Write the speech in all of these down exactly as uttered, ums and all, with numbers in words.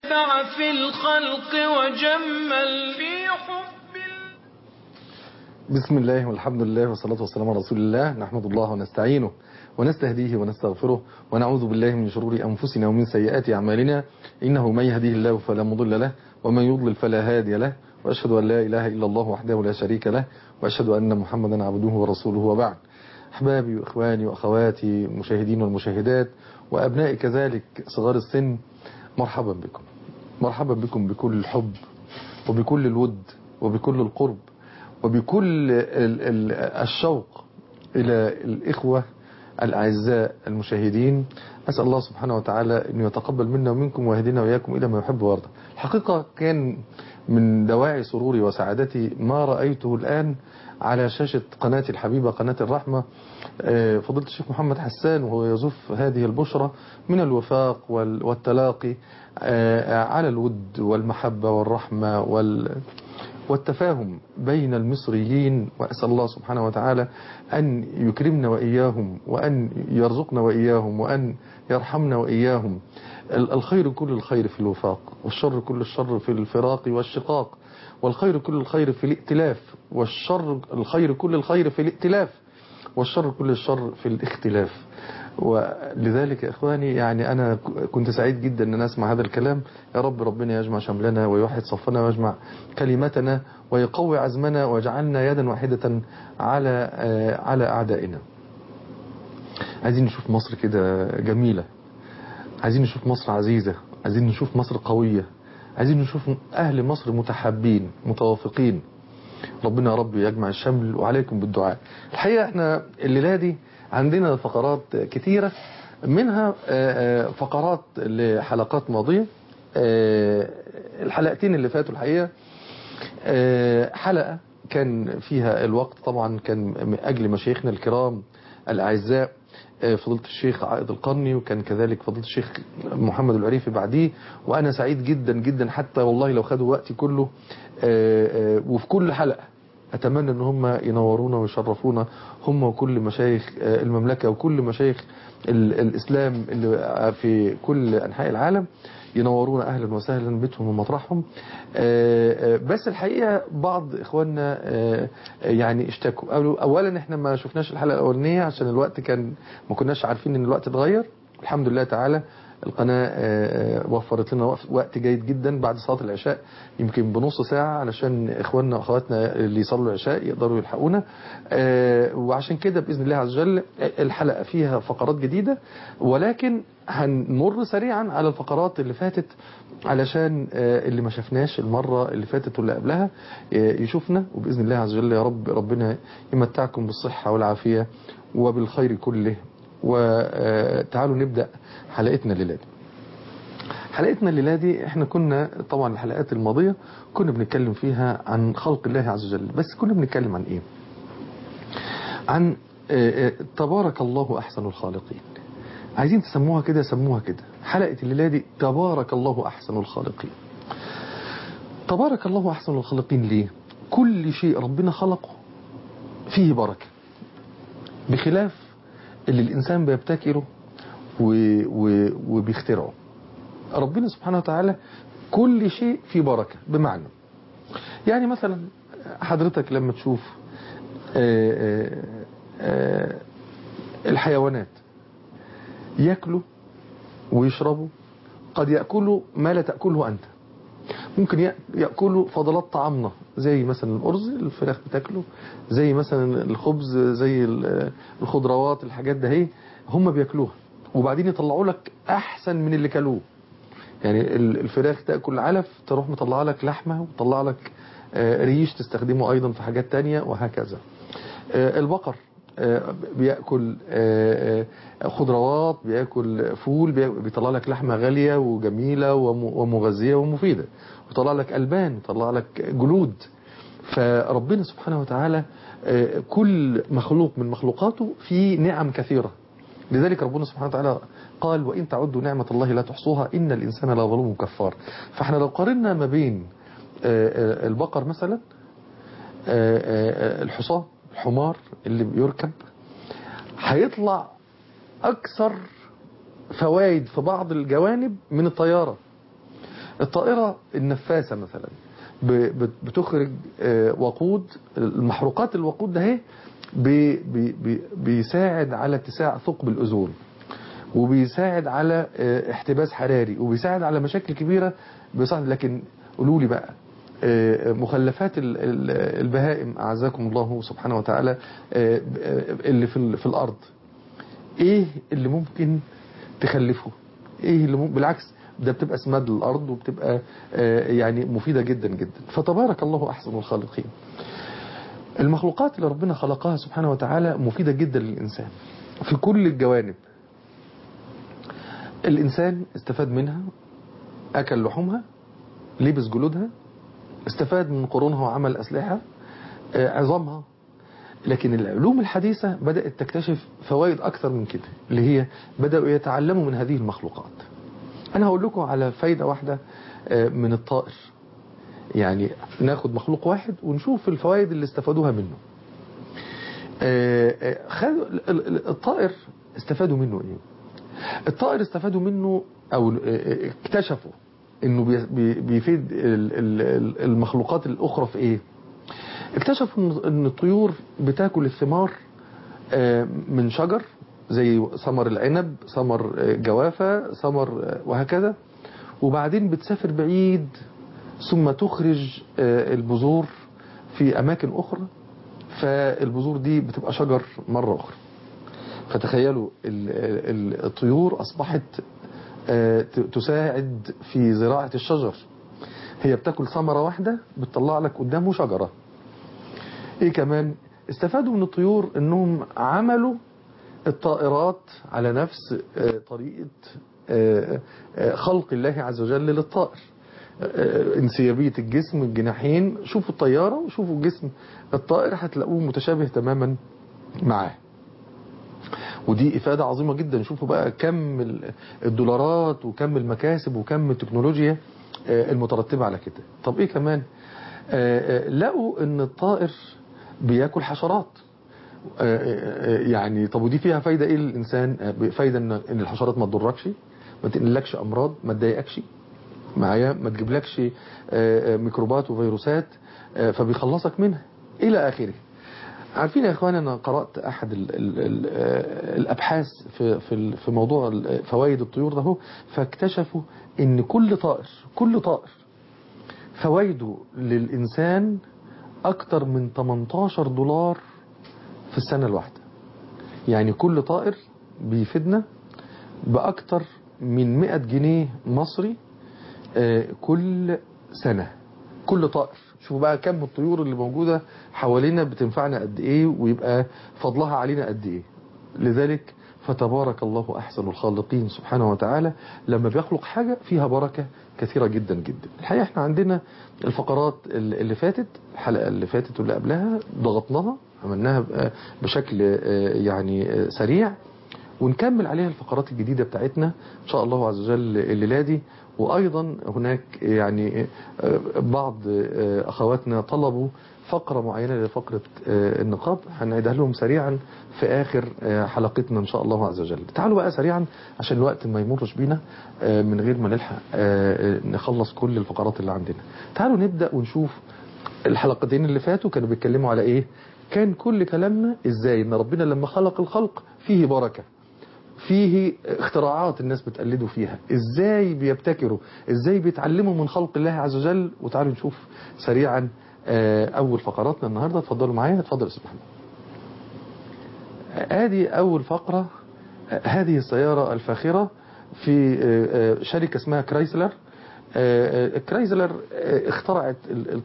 في الخلق وجمل في حب. بسم الله والحمد لله والصلاة والسلام على رسول الله. نحمد الله ونستعينه ونستهديه ونستغفره ونعوذ بالله من شرور أنفسنا ومن سيئات أعمالنا، إنه من يهديه الله فلا مضل له ومن يضلل فلا هادي له، وأشهد أن لا إله إلا الله وحده لا شريك له، وأشهد أن محمدا عبده ورسوله. وبعد، أحبابي وإخواني وأخواتي المشاهدين والمشاهدات وأبنائي كذلك صغار السن، مرحبا بكم، مرحبا بكم بكل الحب وبكل الود وبكل القرب وبكل الشوق إلى الإخوة الأعزاء المشاهدين. أسأل الله سبحانه وتعالى أن يتقبل منا ومنكم ويهدينا وإياكم إلى ما يحب ويرضى. الحقيقة كان من دواعي سروري وسعادتي ما رأيته الآن على شاشة قناة الحبيبة قناة الرحمة فضيلة الشيخ محمد حسان وهو يزف هذه البشرى من الوفاق والتلاقي على الود والمحبة والرحمة والتفاهم بين المصريين. وأسأل الله سبحانه وتعالى أن يكرمنا وإياهم وأن يرزقنا وإياهم وأن يرحمنا وإياهم. الخير كل الخير في الوفاق، والشر كل الشر في الفراق والشقاق، والخير كل الخير في الائتلاف، والشر الخير كل الخير في الائتلاف، والشر كل الشر في الاختلاف. ولذلك يا إخواني يعني أنا كنت سعيد جدا أن أسمع هذا الكلام. يا رب ربنا يجمع شملنا ويوحد صفنا ويجمع كلمتنا ويقوي عزمنا ويجعلنا يدا واحدة على على أعدائنا. عايزين نشوف مصر كده جميلة، عايزين نشوف مصر عزيزة، عايزين نشوف مصر قوية، عايزين نشوف أهل مصر متحابين متوافقين. ربنا يا رب يجمع الشمل وعليكم بالدعاء. الحقيقة احنا الليلة دي عندنا فقرات كتيرة، منها فقرات لحلقات ماضية. الحلقتين اللي فاتوا الحقيقة حلقة كان فيها الوقت طبعا كان من أجل مشايخنا الكرام الأعزاء فضيلة الشيخ عائد القرني، وكان كذلك فضيلة الشيخ محمد العريفي بعديه. وأنا سعيد جدا جدا حتى والله لو خدوا وقتي كله. وفي كل حلقة أتمنى أن هم ينورونا ويشرفونا، هم وكل مشايخ المملكة وكل مشايخ الإسلام اللي في كل أنحاء العالم ينورونا أهلا وسهلا بيتهم ومطرحهم. بس الحقيقة بعض إخواننا يعني اشتكوا. أولا احنا ما شفناش الحلقة الأولانية عشان الوقت كان ما كناش عارفين أن الوقت اتغير. الحمد لله تعالى القناة وفرت لنا وقت جيد جدا بعد صلاة العشاء، يمكن بنص ساعة علشان إخواننا وأخواتنا اللي يصلوا العشاء يقدروا يلحقونا. وعشان كده بإذن الله عز وجل الحلقة فيها فقرات جديدة، ولكن هنمر سريعا على الفقرات اللي فاتت علشان اللي ما شفناش المرة اللي فاتت واللي قبلها يشوفنا. وبإذن الله عز وجل يا رب ربنا يمتعكم بالصحة والعافية وبالخير كله. وتعالوا نبدأ حلقتنا الليلة دي. حلقتنا الليلة دي احنا كنا طبعا الحلقات الماضية كنا بنتكلم فيها عن خلق الله عز وجل، بس كنا بنتكلم عن ايه؟ عن تبارك الله أحسن الخالقين. عايزين تسموها كده سموها كده. حلقة الليلة دي تبارك الله أحسن الخالقين. تبارك الله أحسن الخالقين ليه؟ كل شيء ربنا خلقه فيه بركة، بخلاف اللي الإنسان بيبتكره وبيخترعه. ربنا سبحانه وتعالى كل شيء فيه بركة. بمعنى يعني مثلا حضرتك لما تشوف آآ آآ الحيوانات يأكلوا ويشربوا، قد يأكلوا ما لا تأكله أنت، ممكن يأكلوا فضلات طعامنا زي مثلا الأرز الفراخ بتاكله، زي مثلا الخبز، زي الخضروات، الحاجات ده هي هم بيأكلوها، وبعدين يطلعوا لك أحسن من اللي كلوه. يعني الفراخ تأكل علف تروح مطلع لك لحمة وتطلع لك ريش تستخدمه أيضا في حاجات تانية وهكذا. البقر بيأكل خضروات، بيأكل فول، بيطلع لك لحمة غالية وجميلة ومغذية ومفيدة، ويطلع لك ألبان، ويطلع لك جلود. فربنا سبحانه وتعالى كل مخلوق من مخلوقاته فيه نعم كثيرة. لذلك ربنا سبحانه وتعالى قال وإن تعدوا نعمة الله لا تحصوها إن الإنسان لظلوم كفار. فاحنا لو قارنا ما بين البقر مثلا، الحصان، الحمار اللي بيركب، هيطلع أكثر فوائد في بعض الجوانب من الطيارة. الطائرة النفاثة مثلا بتخرج وقود، المحروقات الوقود ده هي بي بي بيساعد على اتساع ثقب الأوزون، وبيساعد على احتباس حراري، وبيساعد على مشاكل كبيرة بيساعد. لكن قولوا لي بقى مخلفات البهائم أعزكم الله سبحانه وتعالى اللي في في الأرض، ايه اللي ممكن تخلفه؟ ايه اللي ممكن بالعكس ده بتبقى سماد للأرض، وبتبقى يعني مفيدة جدا جدا. فتبارك الله أحسن الخالقين. المخلوقات اللي ربنا خلقها سبحانه وتعالى مفيدة جدا للإنسان في كل الجوانب. الإنسان استفاد منها، أكل لحومها، لبس جلودها، استفاد من قرونها وعمل أسلحة، عظامها. لكن العلوم الحديثة بدأت تكتشف فوائد أكثر من كده، اللي هي بدأوا يتعلموا من هذه المخلوقات. أنا هقول لكم على فايدة واحدة من الطائر، يعني ناخد مخلوق واحد ونشوف الفوائد اللي استفادوها منه. خدوا الطائر استفادوا منه ايه؟ الطائر استفادوا منه او اكتشفوا انه بيفيد المخلوقات الاخرى في ايه؟ اكتشفوا ان الطيور بتاكل الثمار من شجر زي ثمر العنب، ثمر جوافة، ثمر وهكذا، وبعدين بتسافر بعيد ثم تخرج البذور في أماكن أخرى، فالبذور دي بتبقى شجر مرة أخرى. فتخيلوا الطيور أصبحت تساعد في زراعة الشجر. هي بتاكل ثمرة واحدة بتطلع لك قدامه شجرة. إيه كمان استفادوا من الطيور؟ إنهم عملوا الطائرات على نفس طريقة خلق الله عز وجل للطائر، انسيابية الجسم، الجناحين. شوفوا الطيارة وشوفوا جسم الطائر هتلاقوه متشابه تماما معاه. ودي إفادة عظيمة جدا. شوفوا بقى كم الدولارات وكم المكاسب وكم التكنولوجيا المترتبة على كده. طب إيه كمان؟ لقوا إن الطائر بياكل حشرات. يعني طب ودي فيها فايدة إيه للإنسان؟ فايدة إن الحشرات ما تضركش، ما تنقلكش أمراض، ما تضايقكش معايا، ما تجيبلكش ميكروبات وفيروسات، فبيخلصك منها إلى آخره. عارفين يا إخوان، أنا قرأت أحد ال ال ال الأبحاث في في في موضوع فوائد الطيور ده، فاكتشفوا إن كل طائر كل طائر فوائده للإنسان أكتر من ثمانية عشر دولار في السنة الواحدة. يعني كل طائر بيفيدنا بأكتر من مئة جنيه مصري كل سنة. كل طائر. شوفوا بقى كم الطيور اللي موجودة حوالينا بتنفعنا قد ايه، ويبقى فضلها علينا قد ايه. لذلك فتبارك الله أحسن الخالقين سبحانه وتعالى، لما بيخلق حاجة فيها بركة كثيرة جدا جدا. الحقيقة احنا عندنا الفقرات اللي فاتت، الحلقة اللي فاتت واللي قبلها ضغطناها، عملناها بشكل يعني سريع، ونكمل عليها الفقرات الجديدة بتاعتنا إن شاء الله عز وجل الليلة دي. وأيضا هناك يعني بعض أخواتنا طلبوا فقرة معينة لفقرة النقاب، هنعيدها لهم سريعا في آخر حلقتنا إن شاء الله عز وجل. تعالوا بقى سريعا عشان الوقت ما يمرش بينا من غير ما نلحق نخلص كل الفقرات اللي عندنا. تعالوا نبدأ ونشوف الحلقتين اللي فاتوا كانوا بيتكلموا على إيه. كان كل كلامنا إزاي إن ربنا لما خلق الخلق فيه بركة، فيه اختراعات الناس بتقلدوا فيها، ازاي بيبتكروا، ازاي بيتعلموا من خلق الله عز وجل. وتعالوا نشوف سريعا اول فقراتنا النهاردة. اتفضلوا معايا. اتفضل استاذ محمد. ادي اول فقرة. هذه السيارة الفاخرة في شركة اسمها كرايسلر. كرايسلر اخترعت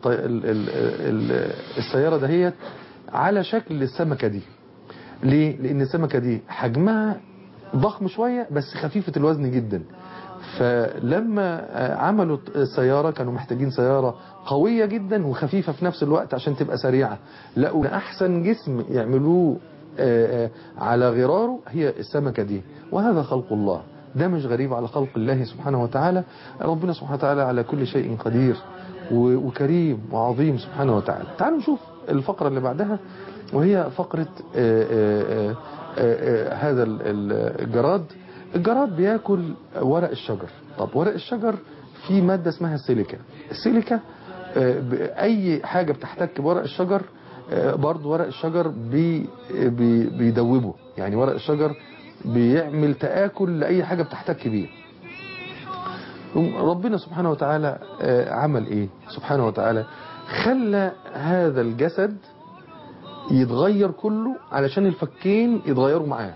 السيارة دهيت على شكل السمكة دي. ليه؟ لان السمكة دي حجمها ضخم شوية بس خفيفة الوزن جدا. فلما عملوا السيارة كانوا محتاجين سيارة قوية جدا وخفيفة في نفس الوقت عشان تبقى سريعة. لقوا أحسن جسم يعملوه على غراره هي السمكة دي. وهذا خلق الله، ده مش غريب على خلق الله سبحانه وتعالى. ربنا سبحانه وتعالى على كل شيء قدير وكريم وعظيم سبحانه وتعالى. تعالوا نشوف الفقرة اللي بعدها، وهي فقرة آآ آآ هذا الجراد. الجراد بياكل ورق الشجر. طب ورق الشجر في مادة اسمها السيليكا. السيليكا اي حاجة بتحتك بورق الشجر برضو ورق الشجر بي بي بيدوبه، يعني ورق الشجر بيعمل تآكل لأي حاجة بتحتك بيه. ربنا سبحانه وتعالى عمل ايه سبحانه وتعالى؟ خلى هذا الجسد يتغير كله علشان الفكين يتغيروا معاه.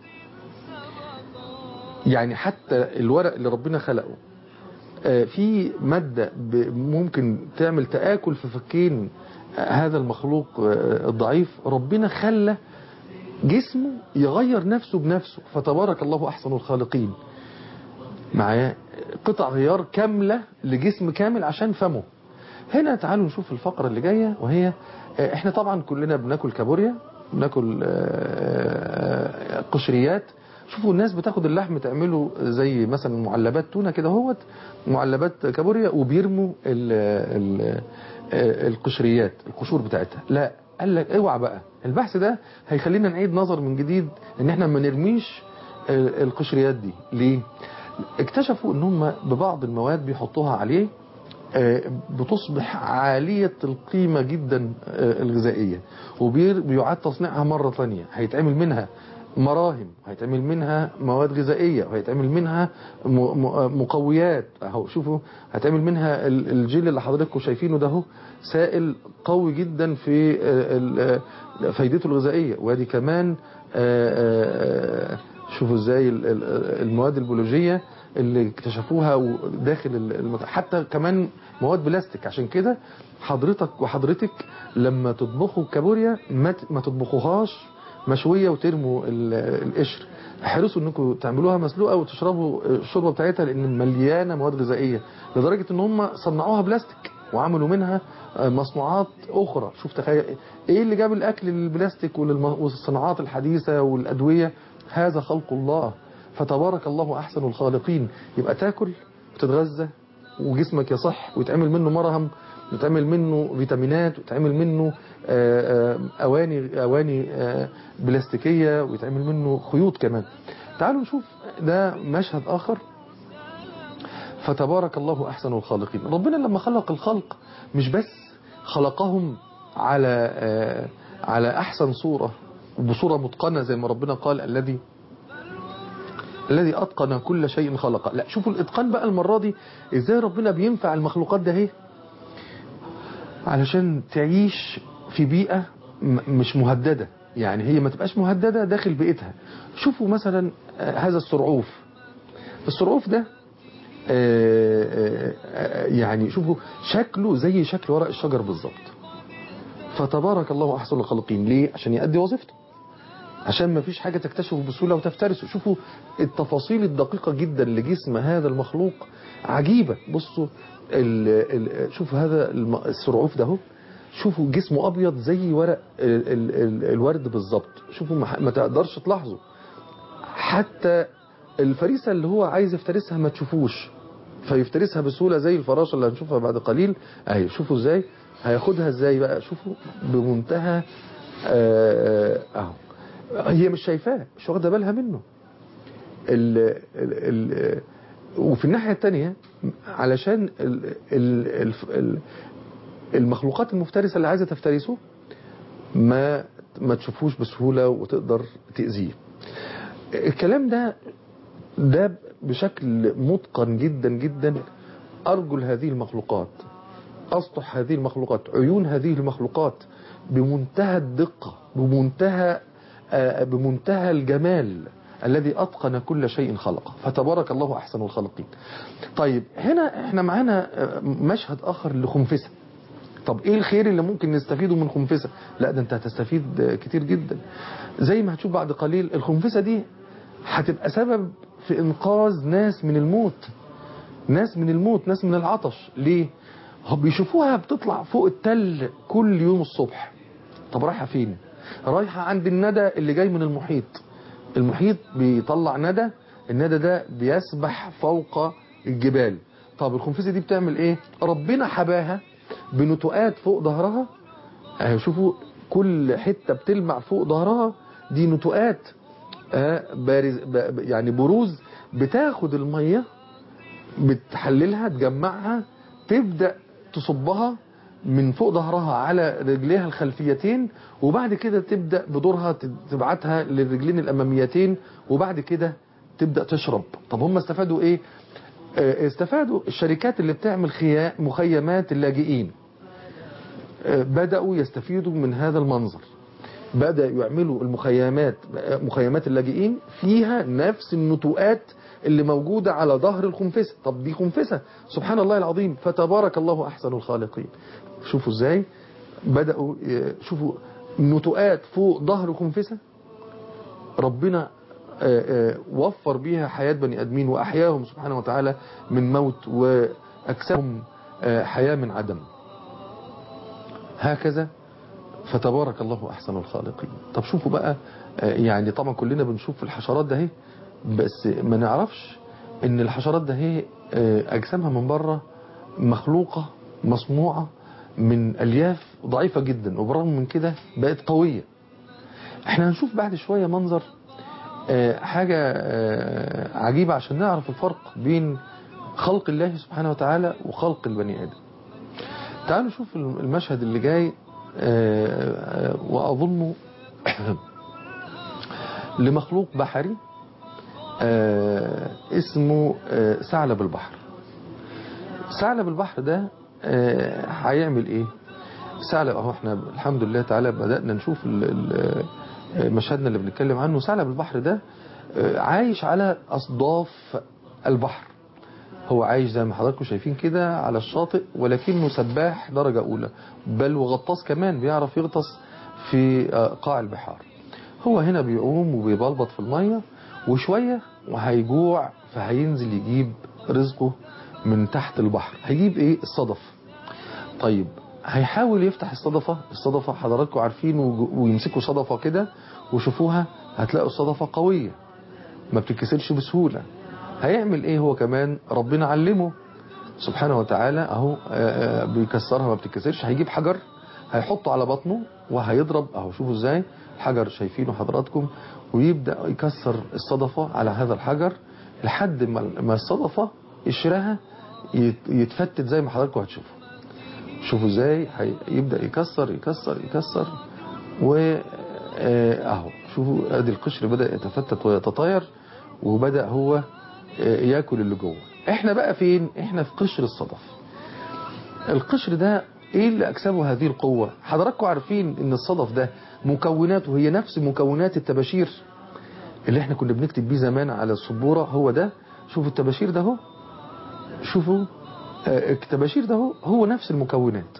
يعني حتى الورق اللي ربنا خلقه في مادة ممكن تعمل تآكل في فكين هذا المخلوق الضعيف، ربنا خلى جسمه يغير نفسه بنفسه، فتبارك الله أحسن الخالقين. معاه قطع غيار كاملة لجسم كامل عشان فمه. هنا تعالوا نشوف الفقرة اللي جاية، وهي احنا طبعا كلنا بناكل كابوريا، بناكل قشريات. شوفوا الناس بتاخد اللحم تعمله زي مثلا معلبات تونة كده هوت، معلبات كابوريا، وبيرموا ال ال القشريات القشور بتاعتها. لا، قال لك اوعى بقى، البحث ده هيخلينا نعيد نظر من جديد ان احنا ما نرميش القشريات دي. ليه؟ اكتشفوا ان هم ببعض المواد بيحطوها عليه بتصبح عالية القيمة جدا الغذائية، وبيعاد تصنيعها مرة ثانية، هيتعمل منها مراهم، هيتعمل منها مواد غذائية، وهيتعمل منها مقويات. اهو شوفوا، هيتعمل منها الجيل اللي حضراتكم شايفينه ده، هو سائل قوي جدا في فايدته الغذائية. وادي كمان شوفوا ازاي المواد البيولوجية اللي اكتشفوها داخل المت... حتى كمان مواد بلاستيك. عشان كده حضرتك وحضرتك لما تطبخوا كابوريا ما, ما تطبخوهاش مشوية وترموا القشر، احرصوا انكم تعملوها مسلوقة وتشربوا الشوربة بتاعتها، لان مليانة مواد غذائية، لدرجة ان هم صنعوها بلاستيك وعملوا منها مصنوعات اخرى. شوف تخيل ايه اللي جاب الاكل للبلاستيك والصناعات الحديثة والادوية، هذا خلق الله، فتبارك الله أحسن الخالقين. يبقى تاكل وتتغذى وجسمك يصح، ويتعمل منه مرهم، ويتعمل منه فيتامينات، ويتعمل منه أواني أواني بلاستيكية، ويتعمل منه خيوط كمان. تعالوا نشوف ده مشهد آخر. فتبارك الله أحسن الخالقين. ربنا لما خلق الخلق مش بس خلقهم على على أحسن صورة وبصورة متقنة زي ما ربنا قال الذي الذي أتقن كل شيء خلقه. لا، شوفوا الإتقان بقى المرة دي إزاي ربنا بينفع المخلوقات ده هي علشان تعيش في بيئة مش مهددة، يعني هي ما تبقاش مهددة داخل بيئتها. شوفوا مثلا هذا السرعوف. السرعوف ده يعني شوفوا شكله زي شكل ورق الشجر بالظبط. فتبارك الله أحسن الخالقين. ليه؟ عشان يؤدي وظيفته، عشان ما فيش حاجة تكتشفه بسهولة وتفترسه. شوفوا التفاصيل الدقيقة جدا لجسم هذا المخلوق عجيبة. بصوا ال ال شوفوا هذا السرعوف ده، شوفوا جسمه أبيض زي ورق ال ال ال الورد بالظبط. شوفوا ما, ما تقدرش تلاحظه، حتى الفريسة اللي هو عايز يفترسها ما تشوفوش، فيفترسها بسهولة زي الفراشة اللي هنشوفها بعد قليل. اهي شوفوا ازاي هياخدها ازاي بقى، شوفوا بمنتهى اهو، هي مش شايفاه، مش واخده بالها منه. ال ال ال وفي الناحية التانية علشان ال ال ال المخلوقات المفترسة اللي عايزة تفترسه ما ما تشوفوش بسهولة وتقدر تأذيه. الكلام ده ده بشكل متقن جدا جدا. أرجل هذه المخلوقات، أسطح هذه المخلوقات، عيون هذه المخلوقات بمنتهى الدقة، بمنتهى بمنتهى الجمال الذي أتقن كل شيء خلقه. فتبارك الله أحسن الخالقين. طيب هنا احنا معانا مشهد آخر لخنفسة. طب ايه الخير اللي ممكن نستفيده من خنفسة؟ لا، ده انت هتستفيد كتير جدا. زي ما هتشوف بعد قليل الخنفسة دي هتبقى سبب في إنقاذ ناس من الموت، ناس من الموت، ناس من العطش. ليه؟ هم بيشوفوها بتطلع فوق التل كل يوم الصبح. طب رايحة فين؟ رايحة عند الندى اللي جاي من المحيط. المحيط بيطلع ندى، الندى ده بيسبح فوق الجبال. طب الخنفسة دي بتعمل ايه؟ ربنا حباها بنتوءات فوق ظهرها. شوفوا كل حتة بتلمع فوق ظهرها دي نتوءات، بارز يعني بروز بتاخد المية بتحللها تجمعها تبدأ تصبها من فوق ظهرها على رجليها الخلفيتين، وبعد كده تبدأ بدورها تبعتها للرجلين الأماميتين، وبعد كده تبدأ تشرب. طب هم استفادوا ايه؟ اه استفادوا الشركات اللي بتعمل مخيمات اللاجئين، اه بدأوا يستفيدوا من هذا المنظر، بدأوا يعملوا المخيمات مخيمات اللاجئين فيها نفس النتوءات اللي موجودة على ظهر الخنفسة. طب دي خنفسة، سبحان الله العظيم، فتبارك الله أحسن الخالقين. شوفوا ازاي بدأوا، شوفوا نتوءات فوق ظهر خنفسة ربنا وفر بيها حياة بني أدمين وأحياهم سبحانه وتعالى من موت، وأكسبهم حياة من عدم. هكذا فتبارك الله أحسن الخالقين. طب شوفوا بقى، يعني طبعا كلنا بنشوف الحشرات ده هي، بس ما نعرفش ان الحشرات ده هي أجسامها من بره مخلوقة مصنوعة من ألياف ضعيفة جدا، وبرغم من كده بقت قوية. احنا هنشوف بعد شوية منظر حاجة عجيبة عشان نعرف الفرق بين خلق الله سبحانه وتعالى وخلق البني آدم. تعالوا نشوف المشهد اللي جاي، وأظنه لمخلوق بحري اسمه ثعلب البحر. ثعلب البحر ده هيعمل ايه؟ ثعلب اهو، احنا الحمد لله تعالى بدأنا نشوف مشهدنا اللي بنتكلم عنه. ثعلب البحر ده عايش على أصداف البحر، هو عايش زي ما حضراتكم شايفين كده على الشاطئ، ولكنه سباح درجة أولى، بل وغطاس كمان، بيعرف يغطس في قاع البحار. هو هنا بيعوم وبيبلبط في المية، وشوية وهيجوع فهينزل يجيب رزقه من تحت البحر. هيجيب ايه؟ الصدف. طيب هيحاول يفتح الصدفة. الصدفة حضراتكم عارفين، ويمسكوا صدفة كده وشوفوها هتلاقوا الصدفة قوية ما بتتكسرش بسهولة. هيعمل ايه هو كمان؟ ربنا علمه سبحانه وتعالى اهو بيكسرها ما بتتكسرش. هيجيب حجر هيحطه على بطنه وهيضرب اهو، شوفوا ازاي الحجر شايفينه حضراتكم، ويبدأ يكسر الصدفة على هذا الحجر لحد ما الصدفة قشرها يتفتت زي ما حضراتكم هتشوفوا. شوفوا ازاي يبدأ يكسر يكسر يكسر، واهو شوفوا ادي القشر بدأ يتفتت ويتطاير، وبدأ هو ياكل اللي جوه. احنا بقى فين؟ احنا في قشر الصدف. القشر ده ايه اللي اكسبه هذه القوة؟ حضراتكم عارفين ان الصدف ده مكوناته هي نفس مكونات التباشير اللي احنا كنا بنكتب بيه زمان على السبورة. هو ده، شوفوا التباشير ده هو، شوفوا التباشير ده هو هو نفس المكونات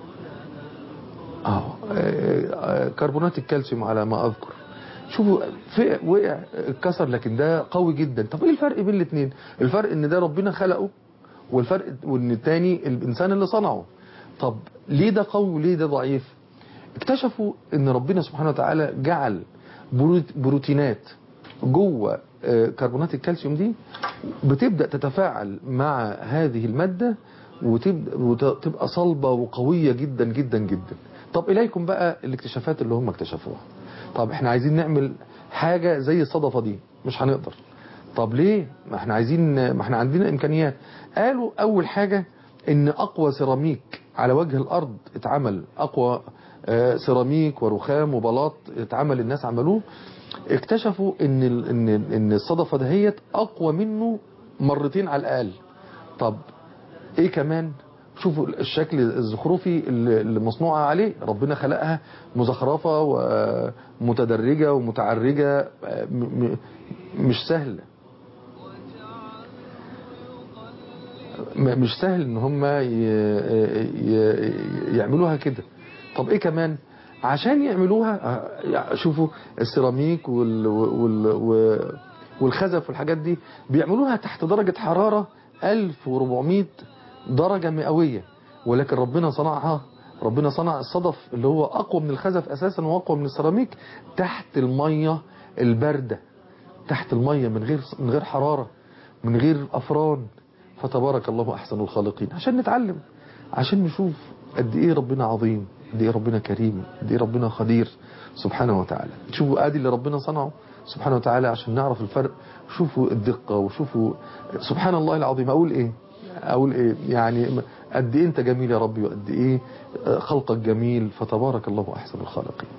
اهو، كربونات الكالسيوم على ما اذكر. شوفوا في وقع اتكسر، لكن ده قوي جدا. طب ايه الفرق بين الاثنين؟ الفرق ان ده ربنا خلقه، والفرق وان الثاني الانسان اللي صنعه. طب ليه ده قوي وليه ده ضعيف؟ اكتشفوا ان ربنا سبحانه وتعالى جعل بروتينات جوه كربونات الكالسيوم دي بتبدأ تتفاعل مع هذه المادة وتبقى صلبة وقوية جدا جدا جدا. طب إليكم بقى الاكتشافات اللي هم اكتشفوها. طب احنا عايزين نعمل حاجة زي الصدفة دي، مش هنقدر. طب ليه؟ ما احنا عايزين، ما احنا عندنا إمكانيات. قالوا أول حاجة إن أقوى سيراميك على وجه الأرض اتعمل، أقوى سيراميك ورخام وبلاط اتعمل الناس عملوه، اكتشفوا ان ان ان الصدفه دهيت اقوى منه مرتين على الاقل. طب ايه كمان؟ شوفوا الشكل الزخرفي اللي مصنوعه عليه، ربنا خلقها مزخرفه ومتدرجه ومتعرجه، مش سهله، مش سهل ان هم يعملوها كده. طب ايه كمان عشان يعملوها؟ شوفوا السيراميك وال وال والخزف والحاجات دي بيعملوها تحت درجة حرارة ألف وأربعمائة درجة مئوية، ولكن ربنا صنعها، ربنا صنع الصدف اللي هو أقوى من الخزف أساسا وأقوى من السيراميك تحت المية الباردة، تحت المية من غير من غير حرارة، من غير أفران. فتبارك الله أحسن الخالقين. عشان نتعلم، عشان نشوف قد إيه ربنا عظيم، قد إيه ربنا كريم، قد إيه ربنا قدير سبحانه وتعالى. شوفوا آدي اللي ربنا صنعه سبحانه وتعالى عشان نعرف الفرق. شوفوا الدقة وشوفوا سبحان الله العظيم. أقول إيه أقول إيه يعني قد إيه أنت جميل يا ربي، وقد إيه خلقك جميل، فتبارك الله أحسن الخالقين.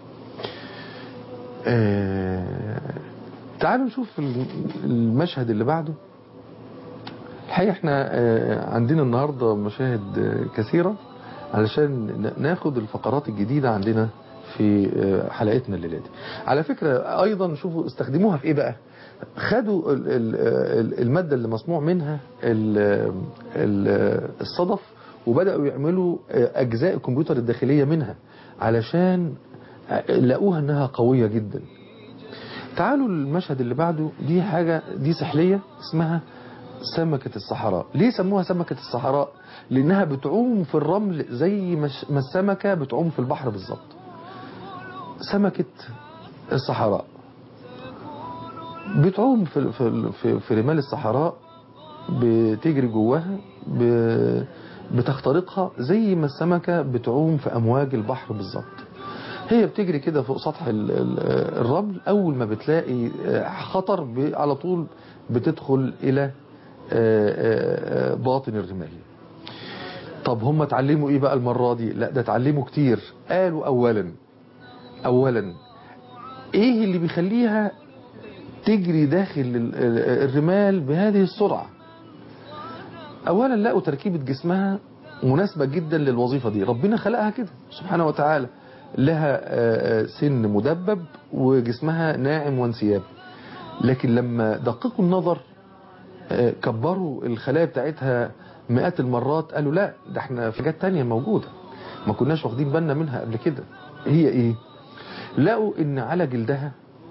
آه تعالوا نشوف المشهد اللي بعده. الحقيقة احنا آه عندنا النهاردة مشاهد آه كثيرة علشان ناخد الفقرات الجديدة عندنا في آه حلقتنا الليلة دي. على فكرة أيضا شوفوا استخدموها في إيه بقى. خدوا المادة اللي مصنوع منها الصدف وبدأوا يعملوا أجزاء الكمبيوتر الداخلية منها علشان لقوها أنها قوية جدا. تعالوا المشهد اللي بعده. دي حاجة دي سحلية اسمها سمكة الصحراء. ليه سموها سمكة الصحراء؟ لأنها بتعوم في الرمل زي ما السمكة بتعوم في البحر بالظبط. سمكة الصحراء بتعوم في في في رمال الصحراء، بتجري جواها، بتخترقها زي ما السمكة بتعوم في أمواج البحر بالظبط. هي بتجري كده فوق سطح الرمل، أول ما بتلاقي خطر على طول بتدخل إلى باطن الرمال. طب هم اتعلموا إيه بقى المرة دي؟ لا ده اتعلموا كتير. قالوا أولا أولا إيه اللي بيخليها تجري داخل الرمال بهذه السرعة؟ أولا لقوا تركيبة جسمها مناسبة جدا للوظيفة دي. ربنا خلقها كده سبحانه وتعالى، لها سن مدبب وجسمها ناعم وانسياب. لكن لما دققوا النظر كبروا الخلايا بتاعتها مئات المرات، قالوا لا ده احنا في حاجات تانية موجودة ما كناش واخدين بالنا منها قبل كده. هي ايه؟ لقوا ان على جلدها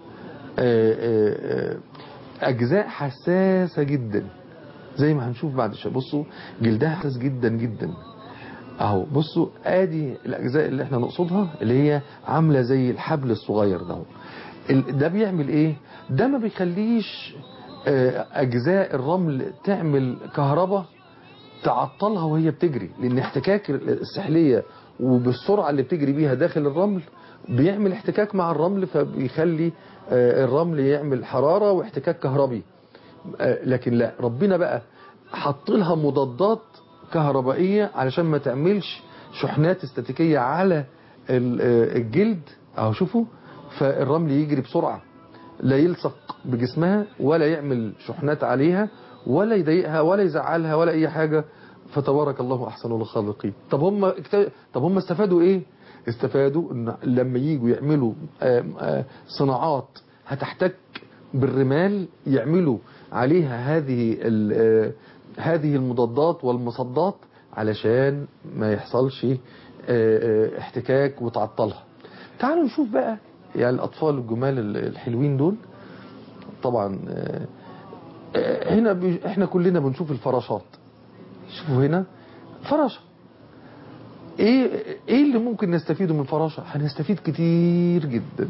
أجزاء حساسة جدا زي ما هنشوف بعد شوية. بصوا جلدها حساس جدا جدا اهو. بصوا ادي الأجزاء اللي احنا نقصدها اللي هي عاملة زي الحبل الصغير ده. ده بيعمل ايه؟ ده ما بيخليش أجزاء الرمل تعمل كهرباء تعطلها وهي بتجري، لأن احتكاك السحلية وبالسرعة اللي بتجري بيها داخل الرمل بيعمل احتكاك مع الرمل، فبيخلي الرمل يعمل حرارة واحتكاك كهربي. لكن لا، ربنا بقى حط لها مضادات كهربائية علشان ما تعملش شحنات استاتيكية على الجلد اهو. شوفوا، فالرمل يجري بسرعة، لا يلصق بجسمها ولا يعمل شحنات عليها ولا يضايقها ولا يزعلها ولا اي حاجة. فتبارك الله احسن الخالقين. طب هم طب هم استفادوا ايه؟ استفادوا ان لما ييجوا يعملوا صناعات هتحتك بالرمال يعملوا عليها هذه هذه المضادات والمصدات علشان ما يحصلش احتكاك وتعطلها. تعالوا نشوف بقى يعني الأطفال الجمال الحلوين دول. طبعا هنا احنا كلنا بنشوف الفراشات. شوفوا هنا فراشة. ايه ايه اللي ممكن نستفيده من الفراشة؟ هنستفيد كتير جدا.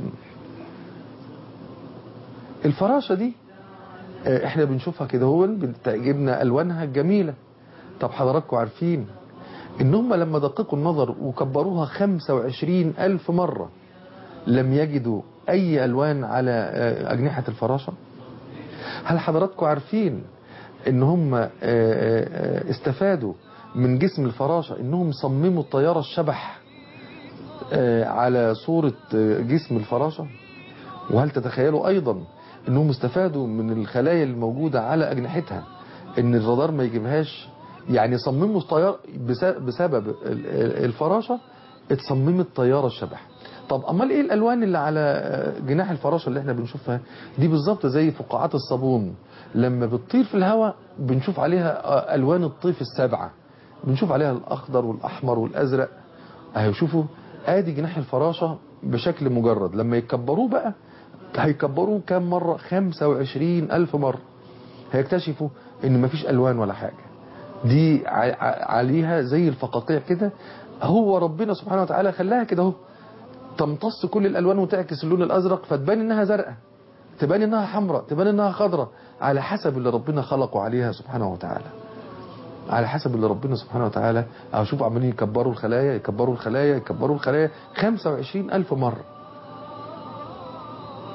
الفراشة دي احنا بنشوفها كده هو بتعجبنا الوانها الجميلة. طب حضراتكم عارفين ان هم لما دققوا النظر وكبروها خمسة وعشرين ألف مرة لم يجدوا اي الوان على اجنحة الفراشة؟ هل حضراتكم عارفين ان هم استفادوا من جسم الفراشة انهم صمموا الطيارة الشبح على صورة جسم الفراشة؟ وهل تتخيلوا ايضا انهم استفادوا من الخلايا الموجودة على اجنحتها ان الرادار ما يجيبهاش؟ يعني صمموا الطيارة بسبب الفراشة، اتصممت طيارة الشبح. طب امال ايه الالوان اللي على جناح الفراشة اللي احنا بنشوفها دي؟ بالظبط زي فقاعات الصابون لما بتطير في الهواء بنشوف عليها الوان الطيف السبعة، بنشوف عليها الاخضر والاحمر والازرق اهي. شوفوا ادي جناح الفراشة بشكل مجرد. لما يكبروه بقى هيكبروه كام مرة؟ خمسة وعشرين ألف مرة. هيكتشفوا ان مفيش الوان ولا حاجة، دي عليها زي الفقاقيع كده. هو ربنا سبحانه وتعالى خلاها كده اهو تمتص كل الالوان وتعكس اللون الازرق، فتبان انها زرقاء، تبان انها حمراء، تبان انها خضراء، على حسب اللي ربنا خلقه عليها سبحانه وتعالى. على حسب اللي ربنا سبحانه وتعالى. اشوف عمالين يكبروا الخلايا يكبروا الخلايا يكبروا الخلايا خمسة وعشرين ألف مرة.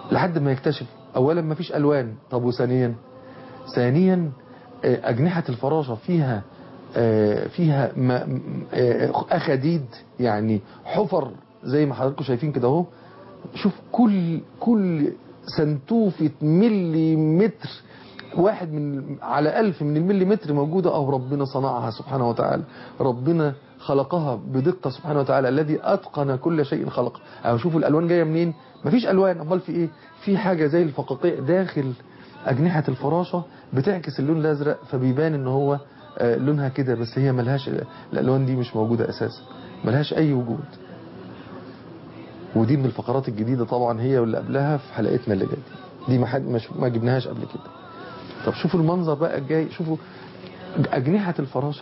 لحد ما يكتشف أولا ما فيش ألوان. طب وثانيا ثانيا أجنحة الفراشة فيها فيها أخديد، يعني حفر زي ما حضراتكم شايفين كده اهو. شوف كل كل سنتوفة ملي متر واحد من على ألف من الملي متر موجودة، أو ربنا صنعها سبحانه وتعالى. ربنا خلقها بدقة سبحانه وتعالى، الذي أتقن كل شيء خلق. أو شوفوا الألوان جاية منين؟ مفيش ألوان، أمال في إيه؟ في حاجة زي الفقاقيع داخل أجنحة الفراشة بتعكس اللون الأزرق، فبيبان إن هو لونها كده، بس هي ملهاش، الألوان دي مش موجودة أساسا، ملهاش أي وجود. ودي من الفقرات الجديدة طبعا، هي واللي قبلها في حلقتنا اللي جاية دي ما حد مش ما جبناهاش قبل كده. طب شوفوا المنظر بقى الجاي، شوفوا أجنحة الفراشة،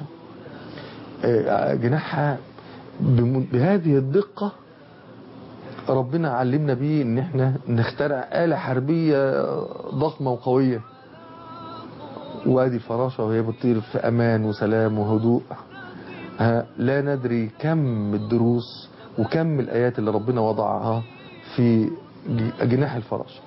أجنحها بهذه الدقة. ربنا علمنا بيه ان احنا نخترع آلة حربية ضخمة وقوية. وادي الفراشة وهي بتطير في امان وسلام وهدوء. لا ندري كم الدروس وكم الآيات اللي ربنا وضعها في جناح الفراشة.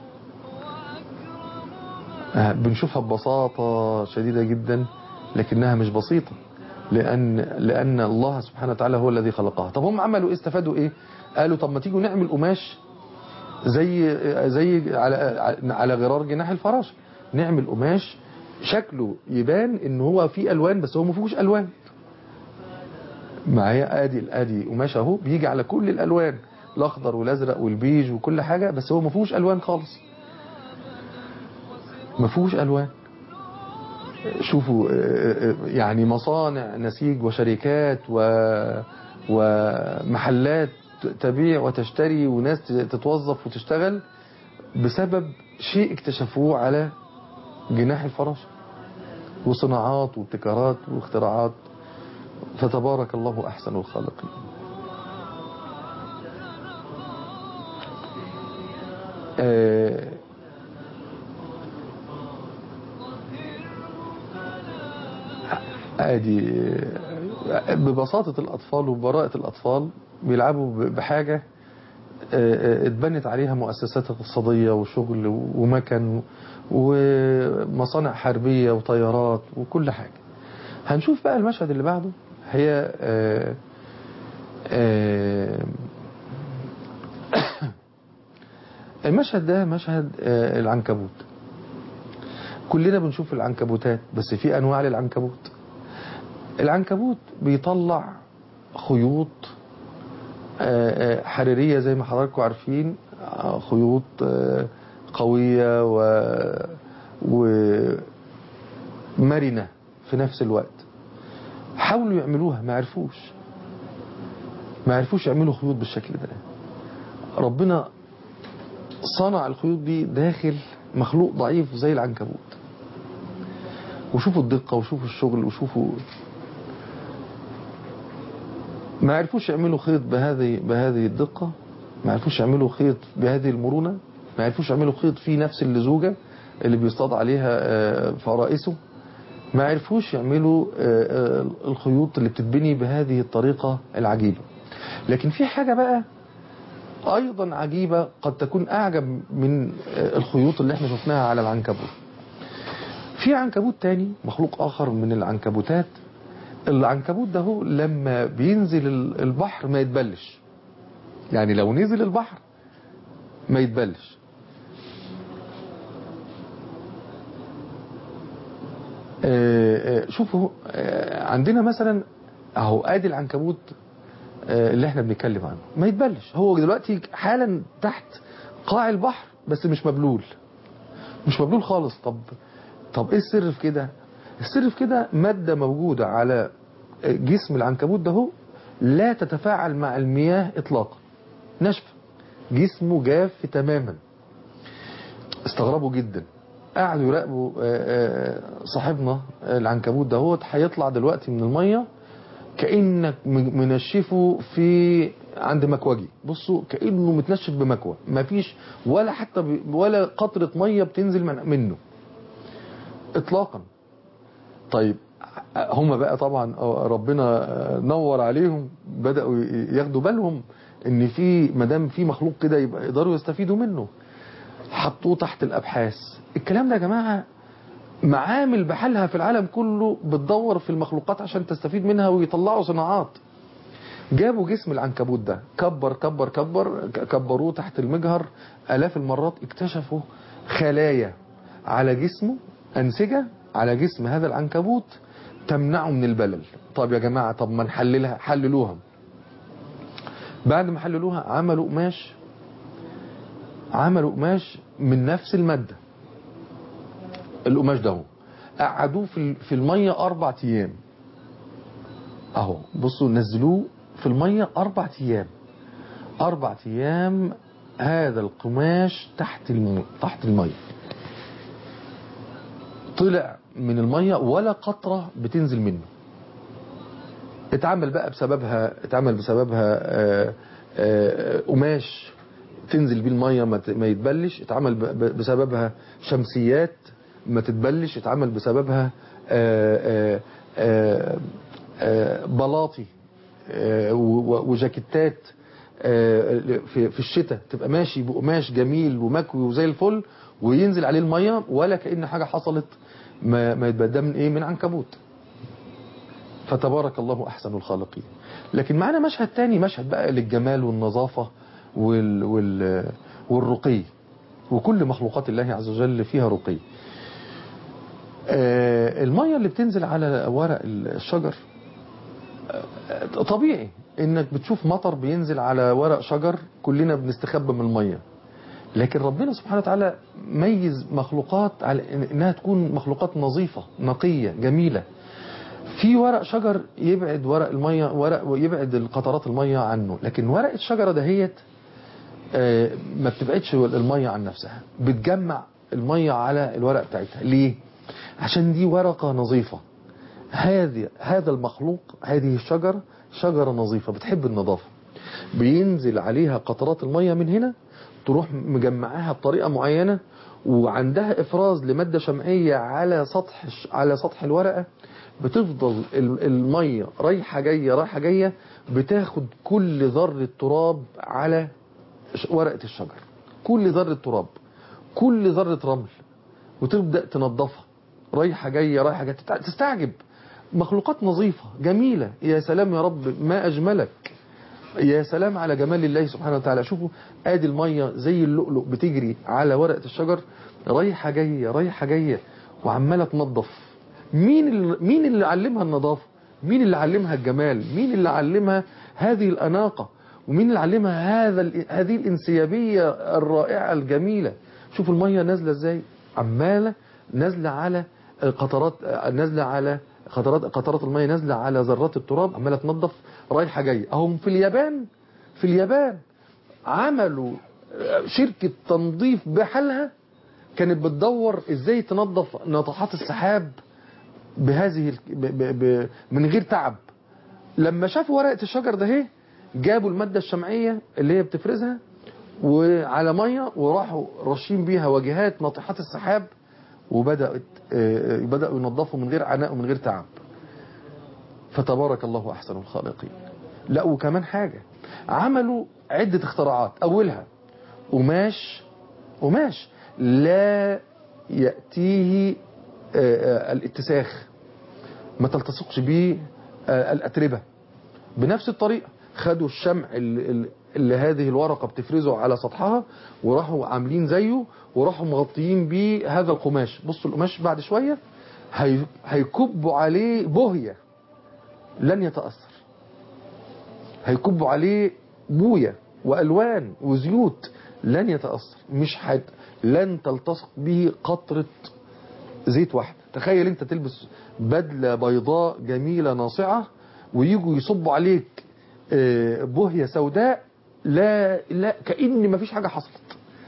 بنشوفها ببساطة شديدة جدا، لكنها مش بسيطة، لأن لأن الله سبحانه وتعالى هو الذي خلقها. طب هم عملوا إيه؟ استفادوا إيه؟ قالوا طب ما تيجوا نعمل قماش زي زي على على غرار جناح الفراشة، نعمل قماش شكله يبان إن هو فيه ألوان بس هو ما فيهوش ألوان. معايا ادي ادي قماش اهو بيجي على كل الالوان، الاخضر والازرق والبيج وكل حاجه، بس هو ما فيهوش الوان خالص، ما فيهوش الوان. شوفوا يعني مصانع نسيج وشركات و ومحلات تبيع وتشتري وناس تتوظف وتشتغل بسبب شيء اكتشفوه على جناح الفراشه، وصناعات وابتكارات واختراعات. فتبارك الله احسن الخالقين. ادي ببساطة الأطفال وبراءة الأطفال بيلعبوا بحاجة اتبنت عليها مؤسسات اقتصادية وشغل ومكن ومصانع حربية وطيارات وكل حاجة. هنشوف بقى المشهد اللي بعده. هي آآ آآ المشهد ده مشهد العنكبوت. كلنا بنشوف العنكبوتات، بس في أنواع للعنكبوت. العنكبوت بيطلع خيوط حريرية زي ما حضراتكم عارفين، خيوط قوية ومرنة في نفس الوقت. حاولوا يعملوها ما عرفوش ما عرفوش يعملوا خيوط بالشكل ده. ربنا صنع الخيوط دي داخل مخلوق ضعيف زي العنكبوت. وشوفوا الدقة وشوفوا الشغل وشوفوا، ما عرفوش يعملوا خيط بهذه بهذه الدقة، ما عرفوش يعملوا خيط بهذه المرونة، ما عرفوش يعملوا خيط فيه نفس اللزوجة اللي بيصطاد عليها فرائسه، ما عرفوش يعملوا الخيوط اللي بتتبني بهذه الطريقة العجيبة. لكن في حاجة بقى أيضا عجيبة قد تكون أعجب من الخيوط اللي احنا شفناها على العنكبوت. في عنكبوت تاني، مخلوق آخر من العنكبوتات. العنكبوت ده هو لما بينزل البحر ما يتبلش، يعني لو نزل البحر ما يتبلش. شوفوا عندنا مثلا اهو ادي العنكبوت اللي احنا بنتكلم عنه ما يتبلش، هو دلوقتي حالا تحت قاع البحر بس مش مبلول، مش مبلول خالص. طب طب ايه السر في كده؟ السر في كده مادة موجودة على جسم العنكبوت ده هو لا تتفاعل مع المياه اطلاقا، ناشفة، جسمه جاف تماما. استغربوا جدا، قعدوا يراقبوا صاحبنا العنكبوت ده هو هيطلع دلوقتي من المية كأنك منشفه في عند مكوجي. بصوا كأنه متنشف بمكوى، مفيش ولا حتى ولا قطرة مية بتنزل منه اطلاقا. طيب هم بقى طبعا ربنا نور عليهم، بدأوا ياخدوا بالهم ان في مدام في مخلوق كده يبقى يقدروا يستفيدوا منه. حطوه تحت الابحاث. الكلام ده يا جماعة معامل بحالها في العالم كله بتدور في المخلوقات عشان تستفيد منها ويطلعوا صناعات. جابوا جسم العنكبوت ده، كبر كبر كبر كبروه تحت المجهر آلاف المرات، اكتشفوا خلايا على جسمه، أنسجة على جسم هذا العنكبوت تمنعه من البلل. طب يا جماعة، طب ما نحللها. حللوها. بعد ما حللوها عملوا قماش، عملوا قماش من نفس المادة. القماش ده قعدوه في في المية أربع أيام. أهو بصوا، نزلوه في المية أربع أيام. أربع أيام هذا القماش تحت المية، تحت المية طلع من المية ولا قطرة بتنزل منه. اتعمل بقى بسببها اتعمل بسببها آآ آآ قماش تنزل بيه المية ما يتبلش. اتعمل بسببها شمسيات ما تتبلش. اتعمل بسببها آآ آآ آآ بلاطي وجاكيتات في الشتاء تبقى ماشي بقماش جميل ومكوي وزي الفل، وينزل عليه المية ولا كأن حاجة حصلت. ما, ما يتبدأ من ايه؟ من عنكبوت. فتبارك الله أحسن الخالقين. لكن معنا مشهد تاني، مشهد بقى للجمال والنظافة وال وال والرقي، وكل مخلوقات الله عز وجل فيها رقي. المية اللي بتنزل على ورق الشجر طبيعي انك بتشوف مطر بينزل على ورق شجر، كلنا بنستخبى من المية. لكن ربنا سبحانه وتعالى ميز مخلوقات على انها تكون مخلوقات نظيفة نقية جميلة. في ورق شجر يبعد ورق المية، ورق يبعد القطرات المية عنه، لكن ورق الشجرة دهيت ما بتبعدش المية عن نفسها، بتجمع المية على الورق بتاعتها. ليه؟ عشان دي ورقة نظيفة. هذه هذا المخلوق، هذه الشجرة شجرة نظيفة بتحب النظافة، بينزل عليها قطرات المية من هنا تروح مجمعاها بطريقة معينة، وعندها إفراز لمادة شمعية على سطح على سطح الورقة. بتفضل المية رايحة جاية رايحة جاية، بتاخد كل ذرة تراب على ورقة الشجر، كل ذرة تراب، كل ذرة رمل، وتبدأ تنظفها رايحة جاية رايحة جاية. تستعجب، مخلوقات نظيفة جميلة. يا سلام يا رب ما أجملك، يا سلام على جمال الله سبحانه وتعالى. شوفوا ادي المية زي اللؤلؤ بتجري على ورقة الشجر رايحة جاية رايحة جاية وعمالة تنظف. مين اللي مين اللي علمها النظافة؟ مين اللي علمها الجمال؟ مين اللي علمها هذه الأناقة؟ ومين اللي علمها هذا هذه الانسيابية الرائعة الجميلة؟ شوفوا المية نازلة ازاي، عمالة نازلة على قطرات، نازلة على قطرات قطرات المية نازلة على ذرات التراب، عمالة تنظف رايحة جاية. اهم في اليابان في اليابان عملوا شركة تنظيف بحالها كانت بتدور ازاي تنظف ناطحات السحاب بهذه ب ب ب من غير تعب. لما شافوا ورقة الشجر ده هي جابوا المادة الشمعية اللي هي بتفرزها وعلى مية، وراحوا رشين بيها واجهات ناطحات السحاب، وبدأت بدأوا ينظفوا من غير عناء ومن غير تعب. فتبارك الله أحسن الخالقين. لا وكمان حاجة، عملوا عدة اختراعات. أولها قماش قماش لا يأتيه الاتساخ، ما تلتصقش به الأتربة. بنفس الطريقة خدوا الشمع اللي, اللي هذه الورقة بتفرزه على سطحها، وراحوا عاملين زيه، وراحوا مغطيين بيه هذا القماش. بصوا القماش بعد شوية هيكبوا عليه بوهية لن يتأثر، هيكبوا عليه بوية وألوان وزيوت لن يتأثر، مش حد لن تلتصق به قطرة زيت واحد. تخيل انت تلبس بدلة بيضاء جميلة ناصعة ويجوا يصبوا عليك بوهية سوداء، لا لا كأن ما فيش حاجة حصلت.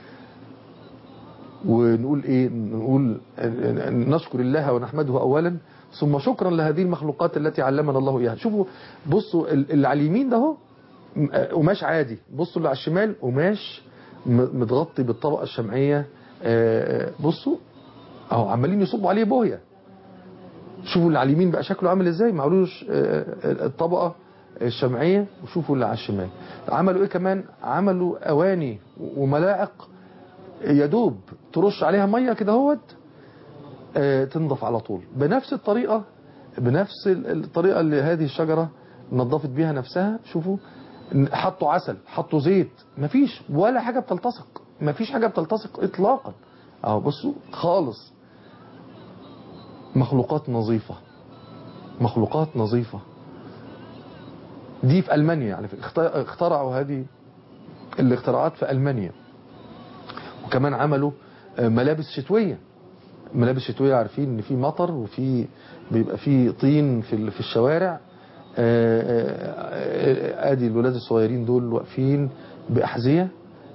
ونقول ايه؟ نقول نشكر الله ونحمده اولا، ثم شكرا لهذه المخلوقات التي علمنا الله اياها. شوفوا بصوا اللي على اليمين ده اهو قماش عادي، بصوا اللي على الشمال قماش متغطي بالطبقة الشمعية. بصوا اهو عمالين يصبوا عليه بوهية. شوفوا اللي على اليمين بقى شكله عامل ازاي، معلوش الطبقة الشمعية. وشوفوا اللي على الشمال عملوا ايه كمان، عملوا اواني وملاعق يدوب ترش عليها مية كده هوت تنضف على طول. بنفس الطريقة بنفس الطريقة اللي هذه الشجرة نظفت بيها نفسها. شوفوا حطوا عسل حطوا زيت مفيش ولا حاجة بتلتصق، مفيش حاجة بتلتصق اطلاقا. اهو بصوا خالص. مخلوقات نظيفة مخلوقات نظيفة. دي في ألمانيا يعني اخترعوا هذه الاختراعات في ألمانيا. وكمان عملوا ملابس شتوية. ملابس شتوية عارفين ان في مطر وفي بيبقى في طين في في الشوارع. ادي الولاد الصغيرين دول واقفين بأحذية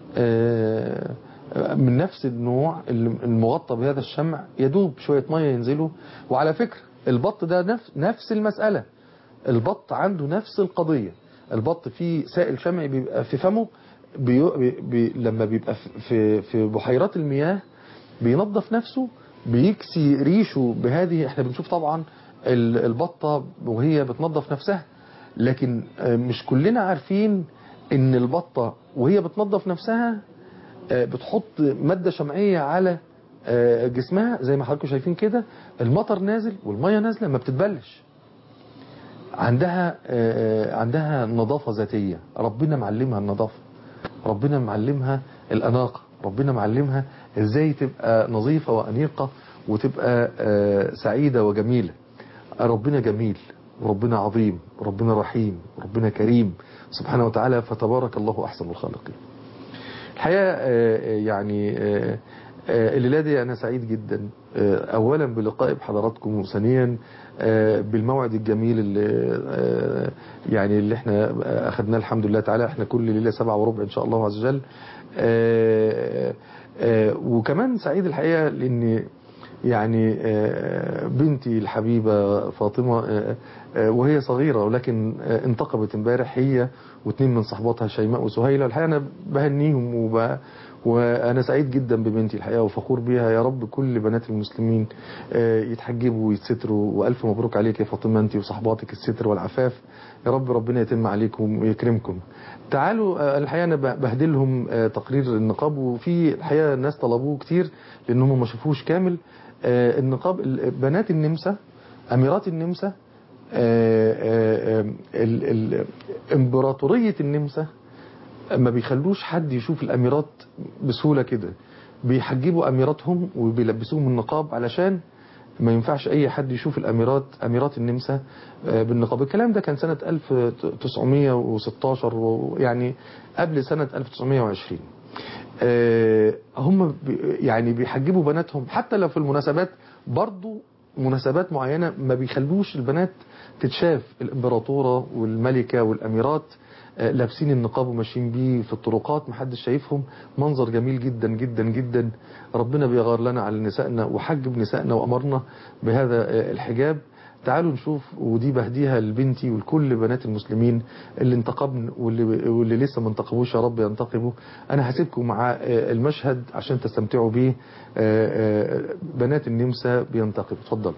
من نفس النوع المغطى بهذا الشمع، يدوب شوية مية ينزلوا. وعلى فكرة البط ده نفس نفس المسألة. البط عنده نفس القضية. البط فيه سائل شمعي بيبقى في فمه بي بي لما بيبقى في في بحيرات المياه بينظف نفسه بيكسي ريشه بهذه. احنا بنشوف طبعا البطة وهي بتنظف نفسها، لكن مش كلنا عارفين ان البطة وهي بتنظف نفسها بتحط مادة شمعية على جسمها زي ما حضراتكم شايفين كده. المطر نازل والمية نازلة ما بتتبلش. عندها عندها نظافة ذاتية. ربنا معلمها النظافة، ربنا معلمها الأناقة، ربنا معلمها ازاي تبقى نظيفة وأنيقة وتبقى سعيدة وجميلة. ربنا جميل وربنا عظيم وربنا رحيم وربنا كريم سبحانه وتعالى، فتبارك الله أحسن الخالقين. الحقيقة يعني الليلة دي أنا سعيد جدا أولا بلقاء بحضراتكم، وثانيا بالموعد الجميل اللي يعني اللي احنا أخذناه الحمد لله تعالى. احنا كل ليلة سبعة وربع إن شاء الله عز وجل. وكمان سعيد الحقيقة لأن يعني بنتي الحبيبة فاطمة وهي صغيرة ولكن انتقبت امبارح هي واثنين من صحباتها شيماء وسهيلة. الحقيقة أنا بهنيهم وب... وأنا سعيد جدا ببنتي الحقيقة وفخور بيها. يا رب كل بنات المسلمين يتحجبوا ويتستروا، وألف مبروك عليك يا فاطمة أنت وصحباتك الستر والعفاف. يا رب ربنا يتم عليكم ويكرمكم. تعالوا الحقيقة أنا بهدلهم تقرير النقاب، وفي الحقيقة الناس طلبوه كتير لأنهم ما شافوش كامل. النقاب بنات النمسا أميرات النمسا امبراطورية النمسا ما بيخلوش حد يشوف الأميرات بسهولة كده. بيحجبوا أميراتهم وبيلبسوهم النقاب علشان ما ينفعش أي حد يشوف الأميرات أميرات النمسا بالنقاب. الكلام ده كان سنة ألف وتسعمية وستاشر يعني قبل سنة ألف وتسعمية وعشرين. هم يعني بيحجبوا بناتهم حتى لو في المناسبات، برضو مناسبات معينة ما بيخلوش البنات تتشاف. الامبراطورة والملكة والأميرات لابسين النقاب وماشيين بيه في الطرقات محدش شايفهم. منظر جميل جدا جدا جدا. ربنا بيغار لنا على نسائنا وحجب نسائنا وأمرنا بهذا الحجاب. تعالوا نشوف، ودي بهديها لبنتي ولكل بنات المسلمين اللي انتقبن واللي, واللي لسه ما انتقبوش يا رب ينتقبوا. انا هسيبكم مع المشهد عشان تستمتعوا بيه. بنات النمسا بينتقبوا. اتفضل.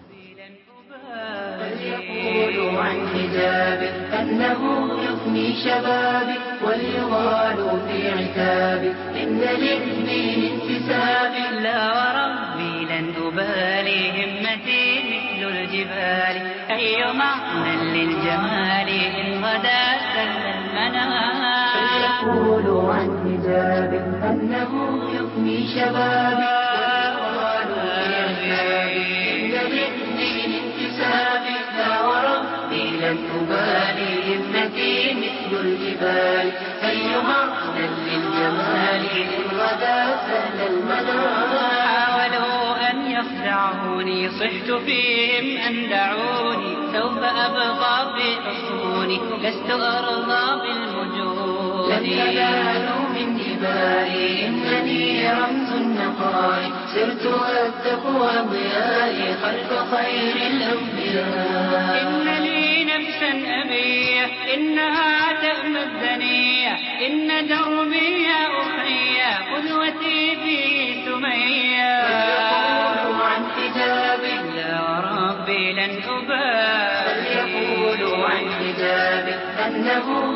وليقولوا عن حجابك أنه يفني شبابك، وليغالوا في عتابك إن للدين انتسابك. لا وربي لن أبالي همتي مثل الجبال، أي معنى للجمال إن غدا سل المنام. فليقولوا عن حجابك أنه يفني شبابك، وليغالوا في عتابك إن للدين انتسابك. لا وربي لن أبالي همتي مثل الجبال، أي معنى للجمال إن غدا سل المنام. حاولوا أن يخدعوني صحت فيهم أن دعوني، سوف أبقى في حصوني لست أرضى بالمجون. لن ينالوا من جبالي إنني رمز النقاء، سرت والتقوى ضيائي خلف خير الأنبياء. إن لي نفسا أبية إنها تأمى الدنيا، إن دربي يا أخي قدوتي في سمية. فليقولوا عن حجابك لا وربي لن أبالي، فليقولوا عن حجابك أنه يفني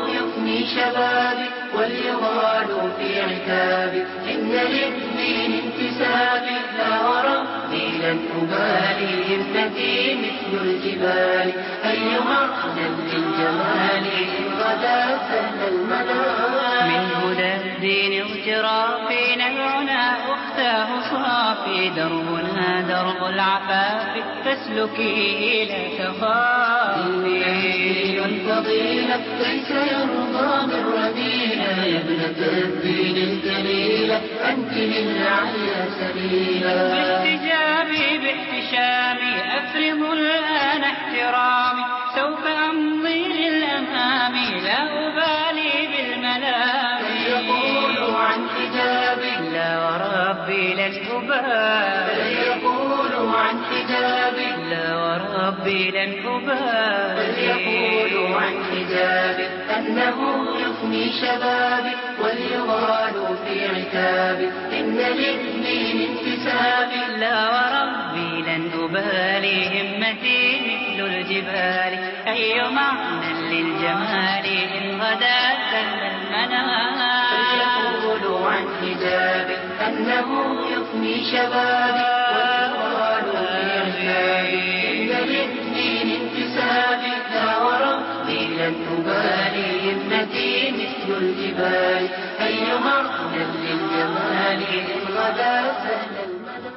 يفني شبابي وليغالوا في عتابي إن للدين انتسابي لا وربي لن أبالي همتي مثل الجبال أي معنى للجمال إن غدا سهل المنام من هدى الدين اغترافي نبعنا أختاه صافي دربنا درب العفاف فاسلكيه لا تخافي دين فضيلة ليس يرضى بالرذيلة يا ابنة الدين الجليلة أنت للعليا سبيلا باحتجابي باحتشامي أفرض الآن احترامي سوف أمضي للأمام لا أبالي بالملام يقولوا عن حجابي لا وربي لن أبالي يقولوا عن حجابي لا وربي لن أبالي يقولوا عن حجابي أنه يفني شبابي وليغالوا في عتابي إن للدين انتسابي لا وربي لن أبالي همتي مثل الجبال أي معنى للجمال إن غدا سهل المنام يقولوا عن حجابي أنه يفني شبابي وليغالوا في عتابي إن للدين انتسابي لا وربي لن أبالي همتي مثل الجبال أي معنى للجمال إن غدا سهل المنام.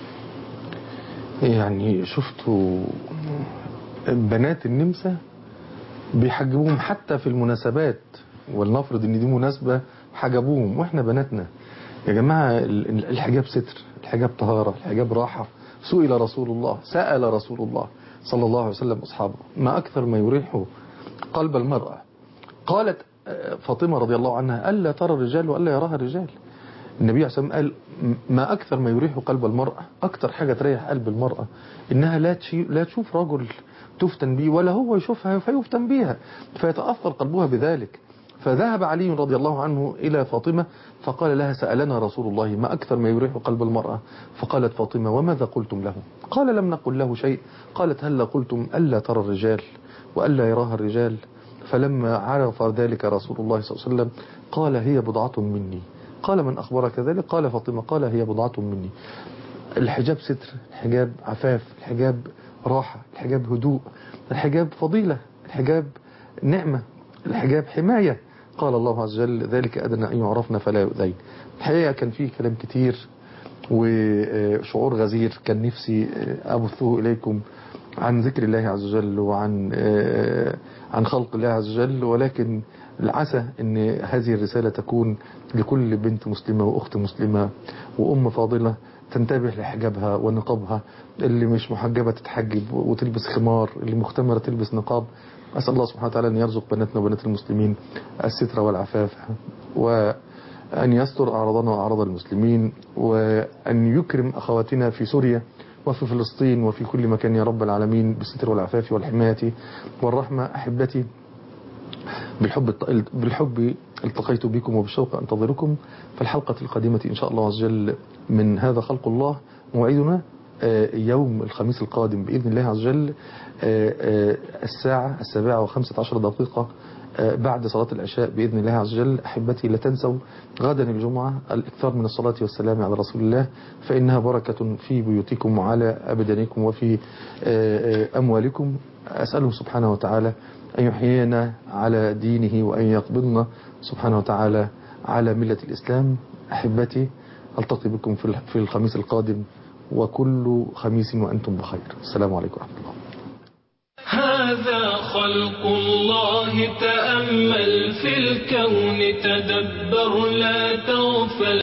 يعني شفتوا بنات النمسا بيحجبوهم حتى في المناسبات، ولنفرض ان دي مناسبة حجبوهم، واحنا بناتنا يا جماعة الحجاب ستر، الحجاب طهارة، الحجاب راحة. سئل رسول الله سأل رسول الله صلى الله عليه وسلم أصحابه ما أكثر ما يريح قلب المرأة؟ قالت فاطمة رضي الله عنها ألا ترى الرجال وألا يراها الرجال. النبي عليه الصلاة والسلام قال ما أكثر ما يريح قلب المرأة، أكثر حاجة تريح قلب المرأة إنها لا لا تشوف رجل تفتن به ولا هو يشوفها فيفتن بها فيتأثر قلبها بذلك. فذهب علي رضي الله عنه إلى فاطمة فقال لها سألنا رسول الله ما أكثر ما يريح قلب المرأة؟ فقالت فاطمة وماذا قلتم له؟ قال لم نقل له شيء. قالت هل قلتم ألا ترى الرجال وألا يراها الرجال؟ فلما عرف ذلك رسول الله صلى الله عليه وسلم قال هي بضعة مني. قال من أخبرك ذلك؟ قال فاطمة. قال هي بضعة مني. الحجاب ستر، الحجاب عفاف، الحجاب راحة، الحجاب هدوء، الحجاب فضيلة، الحجاب نعمة، الحجاب حماية. قال الله عز وجل ذلك أدنى أن يعرفنا فلا يؤذين. الحقيقة كان فيه كلام كتير وشعور غزير كان نفسي أبثه إليكم عن ذكر الله عز وجل وعن عن خلق الله عز وجل، ولكن عسى أن هذه الرسالة تكون لكل بنت مسلمة وأخت مسلمة وأم فاضلة تنتبه لحجابها ونقابها، اللي مش محجبة تتحجب وتلبس خمار، اللي مختمرة تلبس نقاب. أسأل الله سبحانه وتعالى أن يرزق بناتنا وبنات المسلمين الستر والعفاف، وأن يستر أعراضنا وأعراض المسلمين، وأن يكرم أخواتنا في سوريا وفي فلسطين وفي كل مكان يا رب العالمين بالستر والعفاف والحماية والرحمة. أحبتي بالحب بالحب التقيت بكم وبالشوق أنتظركم في الحلقة القادمة إن شاء الله عز وجل من هذا خلق الله. موعدنا يوم الخميس القادم بإذن الله عز وجل الساعة السابعة وخمسة عشر دقيقة بعد صلاة العشاء بإذن الله عز وجل. أحبتي لا تنسوا غدا الجمعة الإكثار من الصلاة والسلام على رسول الله، فإنها بركة في بيوتكم وعلى أبدانكم وفي أموالكم. أسأله سبحانه وتعالى أن يحيينا على دينه وأن يقبضنا سبحانه وتعالى على ملة الإسلام. أحبتي ألتقي بكم في الخميس القادم، وكل خميس وأنتم بخير. السلام عليكم ورحمة الله. هذا خلق الله، تأمل في الكون، تدبر لا تغفل.